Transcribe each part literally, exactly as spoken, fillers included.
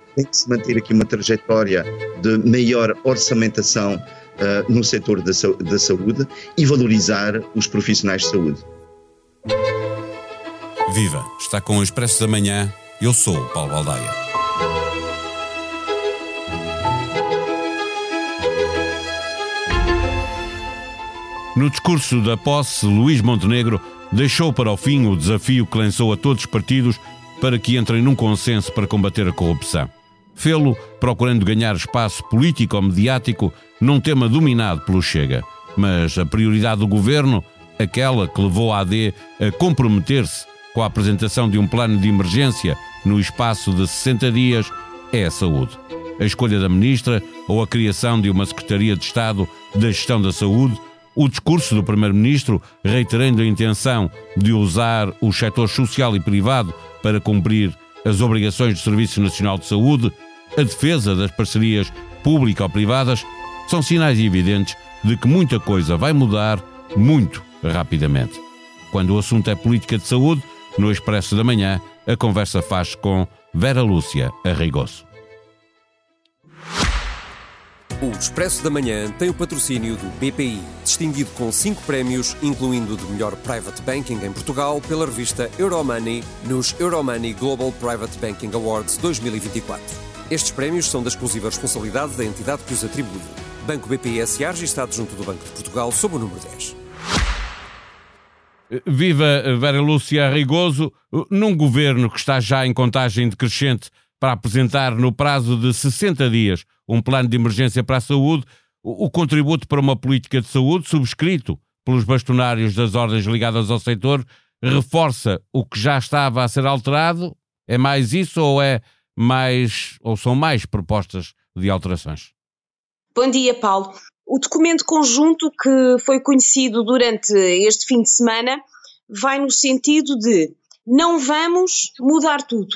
tem que se manter aqui uma trajetória de maior orçamentação uh, no setor da, da saúde e valorizar os profissionais de saúde. Viva! Está com o Expresso da Manhã. Eu sou o Paulo Baldaia. No discurso da posse, Luís Montenegro deixou para o fim o desafio que lançou a todos os partidos para que entrem num consenso para combater a corrupção. Fê-lo procurando ganhar espaço político ou mediático num tema dominado pelo Chega. Mas a prioridade do governo, aquela que levou a AD a comprometer-se com a apresentação de um plano de emergência no espaço de sessenta dias, é a saúde. A escolha da ministra ou a criação de uma Secretaria de Estado da Gestão da Saúde, o discurso do primeiro-ministro reiterando a intenção de usar o setor social e privado para cumprir as obrigações do Serviço Nacional de Saúde, a defesa das parcerias público-privadas, são sinais evidentes de que muita coisa vai mudar muito rapidamente. Quando o assunto é política de saúde, no Expresso da Manhã, a conversa faz com Vera Lúcia Arrigoso. O Expresso da Manhã tem o patrocínio do B P I, distinguido com cinco prémios, incluindo o de melhor Private Banking em Portugal, pela revista Euromoney, nos Euromoney Global Private Banking Awards dois mil e vinte e quatro. Estes prémios são da exclusiva responsabilidade da entidade que os atribuiu. Banco B P I S A, registado junto do Banco de Portugal, sob o número dez. Viva Vera Lúcia Arrigoso. Num governo que está já em contagem decrescente para apresentar no prazo de sessenta dias um plano de emergência para a saúde, o contributo para uma política de saúde, subscrito pelos bastonários das ordens ligadas ao setor, reforça o que já estava a ser alterado? É mais isso ou é mais, ou são mais propostas de alterações? Bom dia, Paulo. O documento conjunto que foi conhecido durante este fim de semana vai no sentido de não vamos mudar tudo,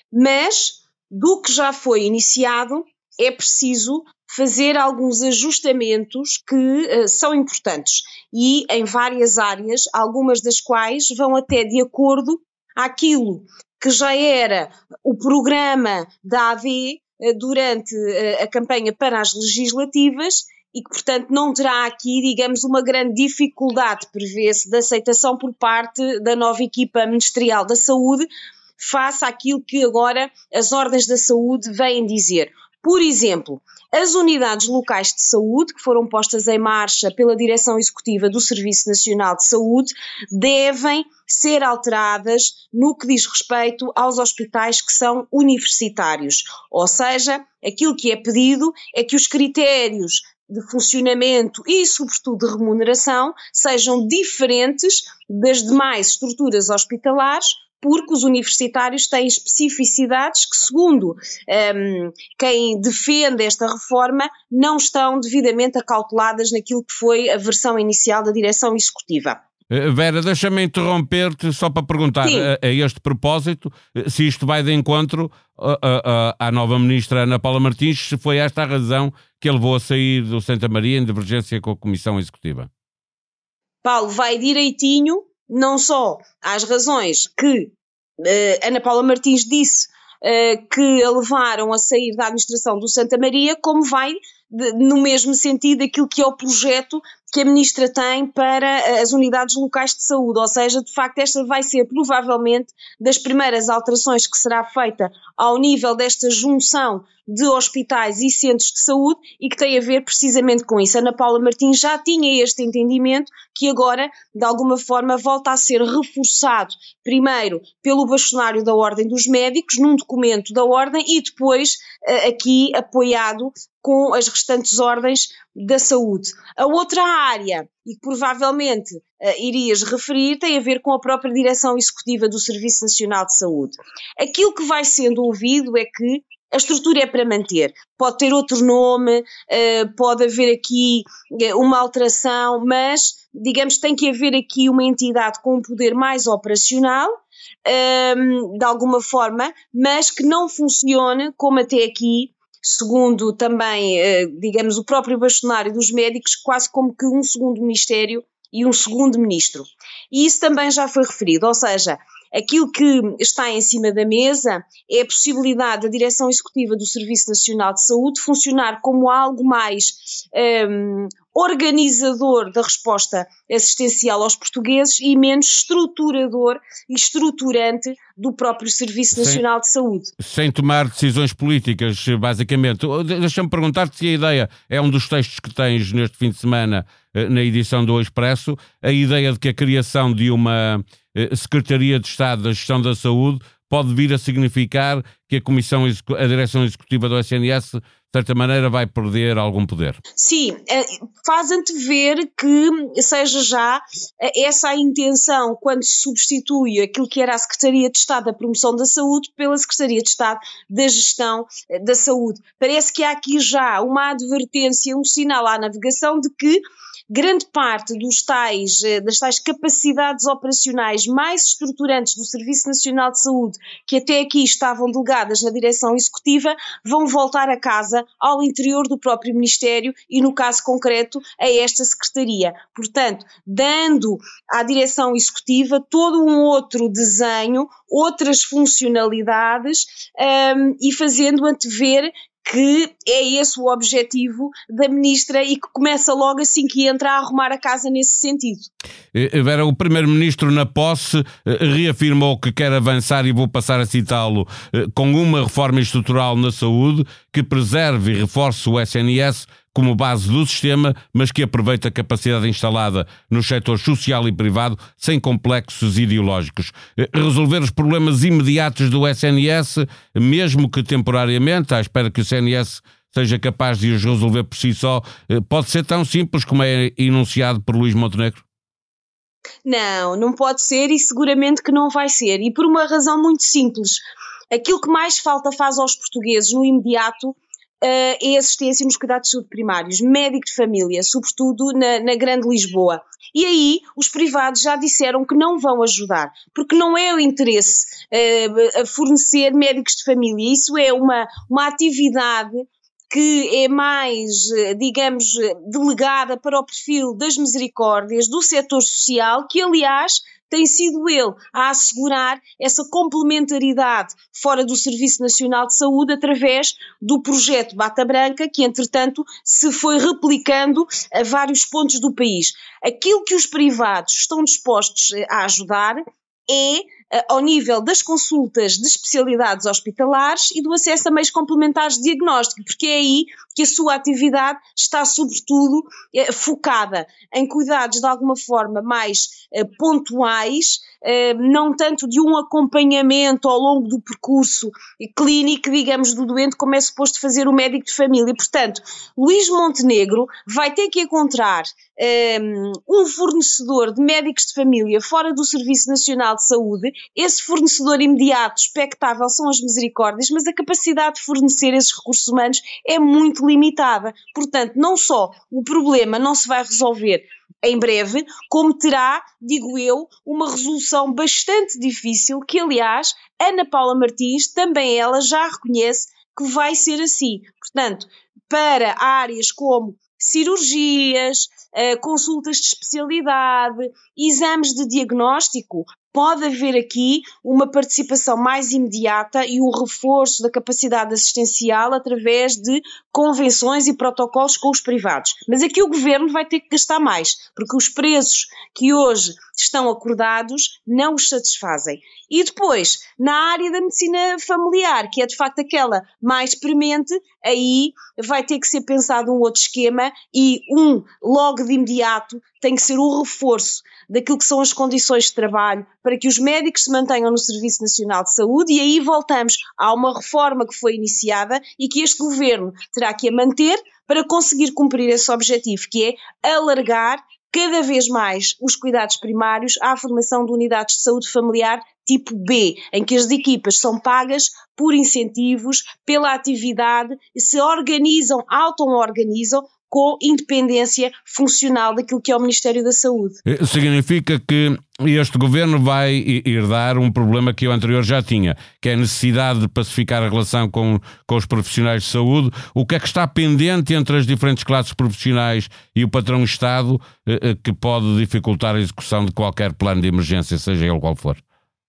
mas do que já foi iniciado é preciso fazer alguns ajustamentos que uh, são importantes e em várias áreas, algumas das quais vão até de acordo àquilo que já era o programa da A D uh, durante uh, a campanha para as legislativas e que, portanto, não terá aqui, digamos, uma grande dificuldade, prevê-se, de aceitação por parte da nova equipa ministerial da saúde face àquilo que agora as ordens da saúde vêm dizer. Por exemplo, as unidades locais de saúde, que foram postas em marcha pela Direção Executiva do Serviço Nacional de Saúde, devem ser alteradas no que diz respeito aos hospitais que são universitários. Ou seja, aquilo que é pedido é que os critérios de funcionamento e, sobretudo, de remuneração sejam diferentes das demais estruturas hospitalares, porque os universitários têm especificidades que, segundo um, quem defende esta reforma, não estão devidamente acauteladas naquilo que foi a versão inicial da direção executiva. Vera, deixa-me interromper-te só para perguntar a, a este propósito se isto vai de encontro a, a, a, à nova ministra Ana Paula Martins, se foi esta a razão que a levou a sair do Santa Maria em divergência com a Comissão Executiva. Paulo, vai direitinho, não só às razões que uh, Ana Paula Martins disse uh, que a levaram a sair da administração do Santa Maria, como vai de, no mesmo sentido aquilo que é o projeto que a ministra tem para as unidades locais de saúde, ou seja, de facto esta vai ser provavelmente das primeiras alterações que será feita ao nível desta junção de hospitais e centros de saúde e que tem a ver precisamente com isso. Ana Paula Martins já tinha este entendimento que agora, de alguma forma, volta a ser reforçado, primeiro pelo bastonário da Ordem dos Médicos, num documento da Ordem, e depois aqui apoiado com as restantes ordens da saúde. A outra área, e que provavelmente uh, irias referir, tem a ver com a própria direção executiva do Serviço Nacional de Saúde. Aquilo que vai sendo ouvido é que a estrutura é para manter, pode ter outro nome, uh, pode haver aqui uh, uma alteração, mas, digamos, tem que haver aqui uma entidade com um poder mais operacional, um, de alguma forma, mas que não funcione como até aqui, segundo também, digamos, o próprio bastonário dos médicos, quase como que um segundo ministério e um segundo ministro. E isso também já foi referido, ou seja, aquilo que está em cima da mesa é a possibilidade da Direção Executiva do Serviço Nacional de Saúde funcionar como algo mais um, organizador da resposta assistencial aos portugueses e menos estruturador e estruturante do próprio Serviço Nacional sem, de Saúde. Sem tomar decisões políticas, basicamente. Deixa-me perguntar-te se a ideia é um dos textos que tens neste fim de semana na edição do Expresso, a ideia de que a criação de uma Secretaria de Estado da Gestão da Saúde pode vir a significar que a Comissão, a Direção Executiva do S N S, de certa maneira, vai perder algum poder. Sim, faz antever que seja já essa a intenção quando se substitui aquilo que era a Secretaria de Estado da Promoção da Saúde pela Secretaria de Estado da Gestão da Saúde. Parece que há aqui já uma advertência, um sinal à navegação de que grande parte dos tais, das tais capacidades operacionais mais estruturantes do Serviço Nacional de Saúde, que até aqui estavam delegadas na Direção Executiva, vão voltar a casa ao interior do próprio Ministério e, no caso concreto, a esta Secretaria. Portanto, dando à Direção Executiva todo um outro desenho, outras funcionalidades um, e fazendo antever que é esse o objetivo da Ministra e que começa logo assim que entra a arrumar a casa nesse sentido. Vera, o Primeiro-Ministro na posse reafirmou que quer avançar, e vou passar a citá-lo, com uma reforma estrutural na saúde que preserve e reforce o S N S como base do sistema, mas que aproveite a capacidade instalada nos setores social e privado sem complexos ideológicos. Resolver os problemas imediatos do S N S, mesmo que temporariamente, à espera que o S N S seja capaz de os resolver por si só, pode ser tão simples como é enunciado por Luís Montenegro? Não, não pode ser e seguramente que não vai ser. E por uma razão muito simples. Aquilo que mais falta faz aos portugueses no imediato Uh, é assistência nos cuidados de saúde primários, médico de família, sobretudo na, na Grande Lisboa. E aí os privados já disseram que não vão ajudar, porque não é o interesse uh, a fornecer médicos de família. Isso é uma, uma atividade que é mais, digamos, delegada para o perfil das misericórdias do setor social, que aliás tem sido ele a assegurar essa complementaridade fora do Serviço Nacional de Saúde através do projeto Bata Branca, que entretanto se foi replicando a vários pontos do país. Aquilo que os privados estão dispostos a ajudar é ao nível das consultas de especialidades hospitalares e do acesso a meios complementares de diagnóstico, porque é aí que a sua atividade está sobretudo eh, focada em cuidados de alguma forma mais eh, pontuais, eh, não tanto de um acompanhamento ao longo do percurso clínico, digamos, do doente, como é suposto fazer o médico de família. Portanto, Luís Montenegro vai ter que encontrar eh, um fornecedor de médicos de família fora do Serviço Nacional de Saúde. Esse fornecedor imediato, expectável, são as misericórdias, mas a capacidade de fornecer esses recursos humanos é muito limitada. Portanto, não só o problema não se vai resolver em breve, como terá, digo eu, uma resolução bastante difícil, que aliás, Ana Paula Martins, também ela já reconhece que vai ser assim. Portanto, para áreas como cirurgias, consultas de especialidade, exames de diagnóstico, pode haver aqui uma participação mais imediata e um reforço da capacidade assistencial através de convenções e protocolos com os privados. Mas aqui o governo vai ter que gastar mais, porque os preços que hoje estão acordados não os satisfazem. E depois, na área da medicina familiar, que é de facto aquela mais premente, aí vai ter que ser pensado um outro esquema e um, logo de imediato, tem que ser o reforço daquilo que são as condições de trabalho para que os médicos se mantenham no Serviço Nacional de Saúde, e aí voltamos a uma reforma que foi iniciada e que este governo terá que a manter para conseguir cumprir esse objetivo, que é alargar cada vez mais os cuidados primários à formação de unidades de saúde familiar tipo B, em que as equipas são pagas por incentivos, pela atividade, se organizam, auto-organizam, com independência funcional daquilo que é o Ministério da Saúde. Significa que este governo vai herdar um problema que o anterior já tinha, que é a necessidade de pacificar a relação com, com os profissionais de saúde. O que é que está pendente entre as diferentes classes profissionais e o patrão Estado que pode dificultar a execução de qualquer plano de emergência, seja ele qual for?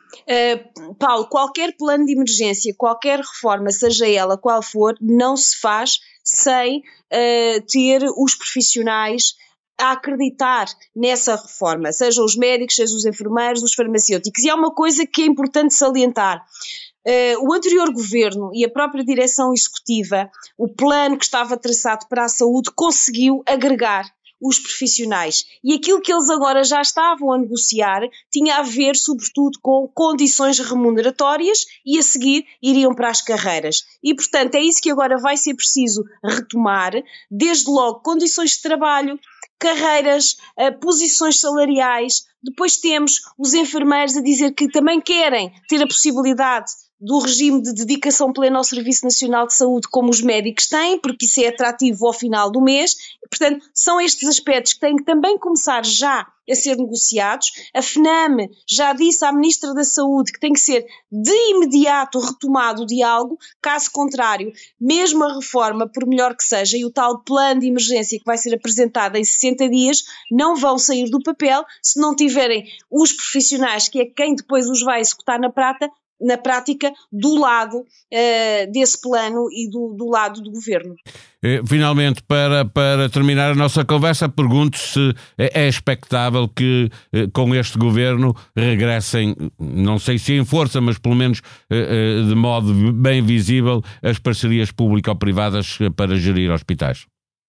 Uh, Paulo, qualquer plano de emergência, qualquer reforma, seja ela qual for, não se faz sem uh, ter os profissionais a acreditar nessa reforma, sejam os médicos, sejam os enfermeiros, os farmacêuticos. E há uma coisa que é importante salientar. Uh, o anterior governo e a própria direção executiva, o plano que estava traçado para a saúde, conseguiu agregar os profissionais. E aquilo que eles agora já estavam a negociar tinha a ver, sobretudo, com condições remuneratórias e a seguir iriam para as carreiras. E, portanto, é isso que agora vai ser preciso retomar, desde logo condições de trabalho, carreiras, posições salariais. Depois temos os enfermeiros a dizer que também querem ter a possibilidade do regime de dedicação plena ao Serviço Nacional de Saúde, como os médicos têm, porque isso é atrativo ao final do mês. Portanto, são estes aspectos que têm que também começar já a ser negociados. A FNAM já disse à Ministra da Saúde que tem que ser de imediato retomado o diálogo, caso contrário, mesmo a reforma, por melhor que seja, e o tal plano de emergência que vai ser apresentado em sessenta dias, não vão sair do papel se não tiverem os profissionais, que é quem depois os vai executar na prática, na prática, do lado uh, desse plano e do, do lado do governo. Finalmente, para, para terminar a nossa conversa, pergunto se é expectável que com este governo regressem, não sei se em força, mas pelo menos de modo bem visível, as parcerias público-privadas para gerir hospitais.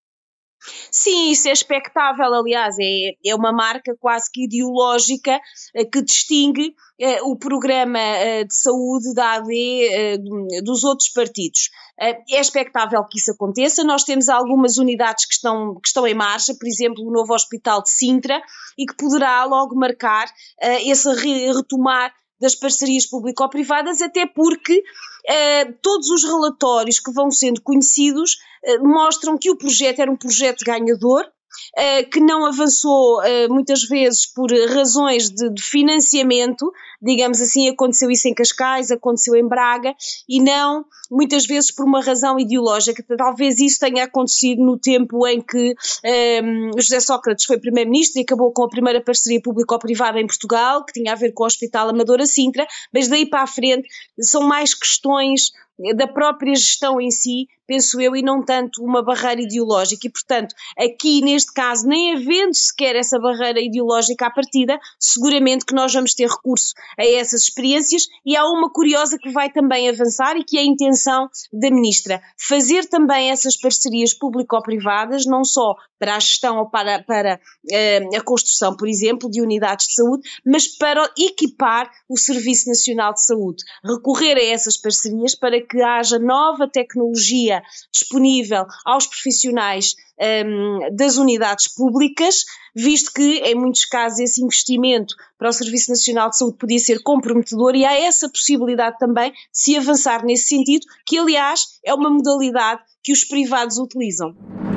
Sim, isso é expectável, aliás, é, é uma marca quase que ideológica eh, que distingue eh, o programa eh, de saúde da A D eh, dos outros partidos. Eh, é expectável que isso aconteça. Nós temos algumas unidades que estão, que estão em marcha, por exemplo, o novo Hospital de Sintra, e que poderá logo marcar eh, esse re- retomar das parcerias público-privadas, até porque eh, todos os relatórios que vão sendo conhecidos eh, mostram que o projeto era um projeto ganhador, eh, que não avançou eh, muitas vezes por razões de, de financiamento, digamos assim. Aconteceu isso em Cascais, aconteceu em Braga, e não muitas vezes por uma razão ideológica. Talvez isso tenha acontecido no tempo em que um, José Sócrates foi primeiro-ministro e acabou com a primeira parceria público-privada em Portugal, que tinha a ver com o Hospital Amadora Sintra, mas daí para a frente são mais questões da própria gestão em si, penso eu, e não tanto uma barreira ideológica. E, portanto, aqui neste caso, nem havendo sequer essa barreira ideológica à partida, seguramente que nós vamos ter recurso a essas experiências. E há uma curiosa que vai também avançar e que é a intenção da Ministra, fazer também essas parcerias público-privadas, não só para a gestão ou para, para uh, a construção, por exemplo, de unidades de saúde, mas para equipar o Serviço Nacional de Saúde. Recorrer a essas parcerias para que haja nova tecnologia disponível aos profissionais um, das unidades públicas, visto que, em muitos casos, esse investimento para o Serviço Nacional de Saúde podia ser comprometedor, e há essa possibilidade também de se avançar nesse sentido, que, aliás, é uma modalidade que os privados utilizam.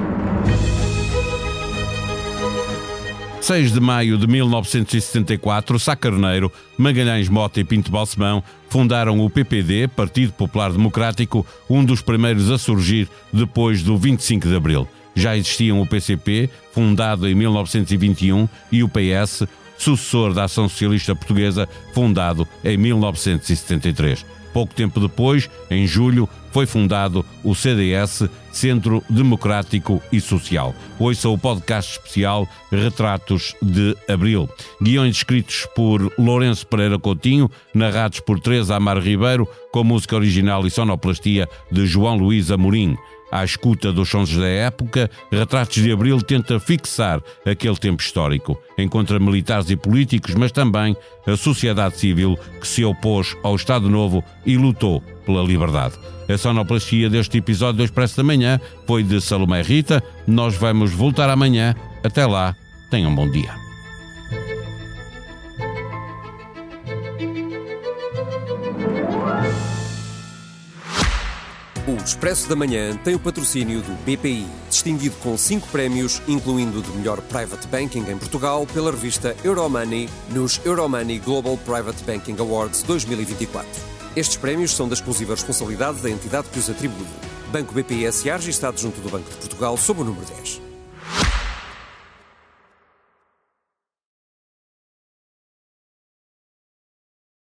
seis de maio de mil novecentos e setenta e quatro, Sá Carneiro, Magalhães Mota e Pinto Balsemão fundaram o P P D, Partido Popular Democrático, um dos primeiros a surgir depois do vinte e cinco de abril. Já existiam o P C P, fundado em mil novecentos e vinte e um, e o P S, sucessor da Ação Socialista Portuguesa, fundado em mil novecentos e setenta e três. Pouco tempo depois, em julho, foi fundado o C D S, Centro Democrático e Social. Ouça o podcast especial Retratos de Abril. Guiões escritos por Lourenço Pereira Coutinho, narrados por Teresa Amar Ribeiro, com música original e sonoplastia de João Luís Amorim. À escuta dos sons da época, Retratos de Abril tenta fixar aquele tempo histórico. Encontra militares e políticos, mas também a sociedade civil que se opôs ao Estado Novo e lutou pela liberdade. A sonoplastia deste episódio do Expresso da Manhã foi de Salomé Rita. Nós vamos voltar amanhã. Até lá, tenham um bom dia. O Expresso da Manhã tem o patrocínio do B P I, distinguido com cinco prémios, incluindo o de melhor Private Banking em Portugal, pela revista Euromoney, nos Euromoney Global Private Banking Awards dois mil e vinte e quatro. Estes prémios são da exclusiva responsabilidade da entidade que os atribui. Banco B P I S A, registado junto do Banco de Portugal, sob o número dez.